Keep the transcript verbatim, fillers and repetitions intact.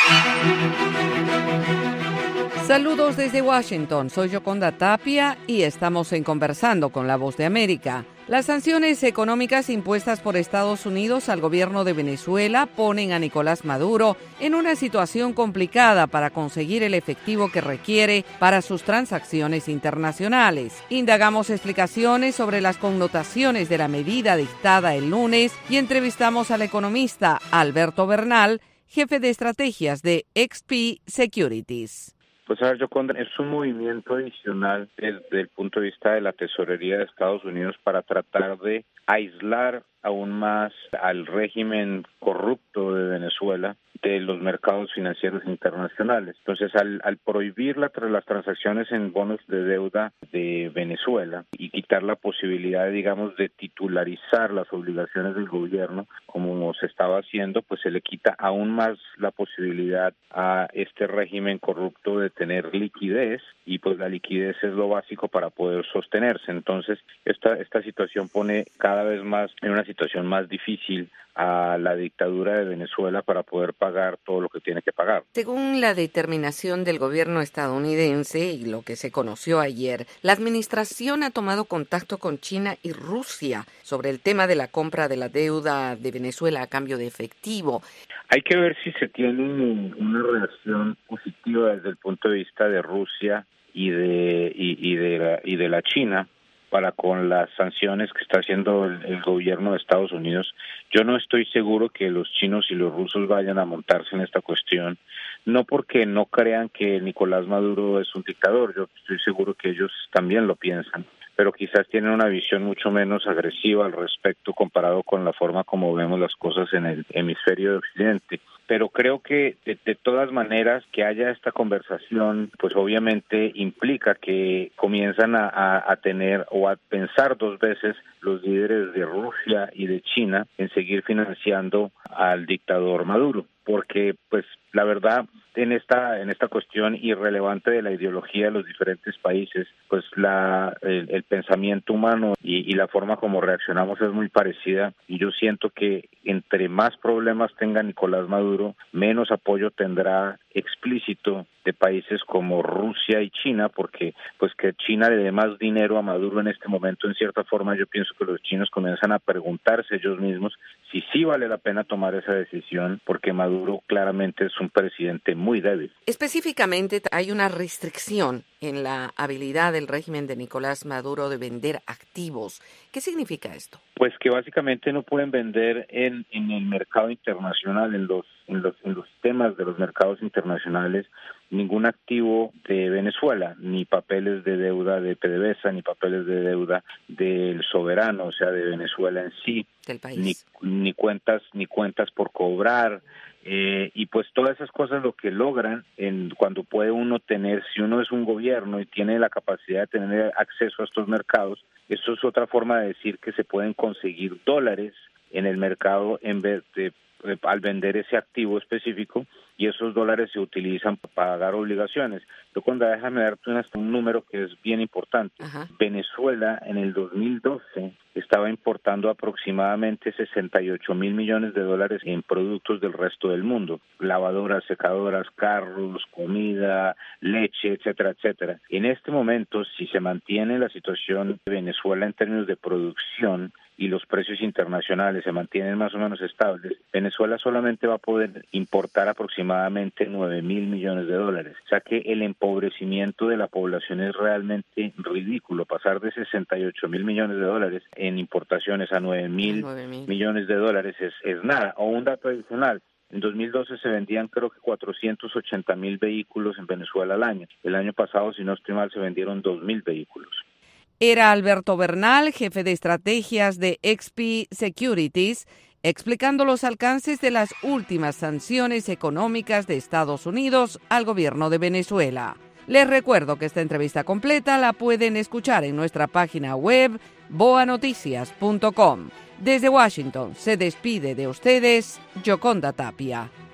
Saludos desde Washington, soy Yoconda Tapia y estamos en Conversando con la Voz de América. Las sanciones económicas impuestas por Estados Unidos al gobierno de Venezuela ponen a Nicolás Maduro en una situación complicada para conseguir el efectivo que requiere para sus transacciones internacionales. Indagamos explicaciones sobre las connotaciones de la medida dictada el lunes y entrevistamos al economista Alberto Bernal, jefe de estrategias de X P Securities. Pues a ver, Yoconda, es un movimiento adicional desde el punto de vista de la tesorería de Estados Unidos para tratar de aislar aún más al régimen corrupto de Venezuela de los mercados financieros internacionales. Entonces, al, al prohibir la, las transacciones en bonos de deuda de Venezuela y quitar la posibilidad, digamos, de titularizar las obligaciones del gobierno, como se estaba haciendo, pues se le quita aún más la posibilidad a este régimen corrupto de tener liquidez, y pues la liquidez es lo básico para poder sostenerse. Entonces, esta, esta situación pone cada vez más en una situación más difícil a la dictadura de Venezuela para poder pagar todo lo que tiene que pagar. Según la determinación del gobierno estadounidense y lo que se conoció ayer, la administración ha tomado contacto con China y Rusia sobre el tema de la compra de la deuda de Venezuela a cambio de efectivo. Hay que ver si se tiene una reacción positiva desde el punto de vista de Rusia y de y, y de la, y de la China para con las sanciones que está haciendo el, el gobierno de Estados Unidos. Yo no estoy seguro que los chinos y los rusos vayan a montarse en esta cuestión, no porque no crean que Nicolás Maduro es un dictador, yo estoy seguro que ellos también lo piensan, pero quizás tienen una visión mucho menos agresiva al respecto comparado con la forma como vemos las cosas en el hemisferio de Occidente. Pero creo que de, de todas maneras que haya esta conversación, pues obviamente implica que comienzan a, a, a tener o a pensar dos veces los líderes de Rusia y de China en seguir financiando al dictador Maduro, porque pues la verdad en esta en esta cuestión irrelevante de la ideología de los diferentes países, pues la el, el pensamiento humano y, y la forma como reaccionamos es muy parecida, y yo siento que entre más problemas tenga Nicolás Maduro, menos apoyo tendrá explícito de países como Rusia y China, porque pues que China le dé más dinero a Maduro en este momento, en cierta forma yo pienso que los chinos comienzan a preguntarse ellos mismos si sí vale la pena tomar esa decisión, porque Maduro claramente es un presidente muy débil. Específicamente hay una restricción en la habilidad del régimen de Nicolás Maduro de vender activos. ¿Qué significa esto? Pues que básicamente no pueden vender en, en el mercado internacional, en los, en los en los temas de los mercados internacionales, ningún activo de Venezuela, ni papeles de deuda de PDVSA, ni papeles de deuda del soberano, o sea, de Venezuela en sí, del país, ni, ni cuentas ni cuentas por cobrar. Eh, y pues todas esas cosas lo que logran en cuando puede uno tener, si uno es un gobierno y tiene la capacidad de tener acceso a estos mercados, eso es otra forma de decir que se pueden conseguir dólares en el mercado en vez de eh, al vender ese activo específico, y esos dólares se utilizan para pagar obligaciones. Yo cuando déjame darte un, un número que es bien importante. Ajá. Venezuela en el dos mil doce estaba importando aproximadamente sesenta y ocho mil millones de dólares en productos del resto del mundo, lavadoras, secadoras, carros, comida, leche, etcétera, etcétera. En este momento, si se mantiene la situación de Venezuela en términos de producción y los precios internacionales se mantienen más o menos estables, Venezuela solamente va a poder importar aproximadamente nueve mil millones de dólares. O sea que el empobrecimiento de la población es realmente ridículo. Pasar de sesenta y ocho mil millones de dólares en importaciones a nueve mil millones de dólares es, es nada. O un dato adicional. En dos mil doce se vendían creo que cuatrocientos ochenta mil vehículos en Venezuela al año. El año pasado, si no estoy mal, se vendieron dos mil vehículos. Era Alberto Bernal, jefe de estrategias de X P Securities, explicando los alcances de las últimas sanciones económicas de Estados Unidos al gobierno de Venezuela. Les recuerdo que esta entrevista completa la pueden escuchar en nuestra página web boa noticias punto com. Desde Washington se despide de ustedes Yoconda Tapia.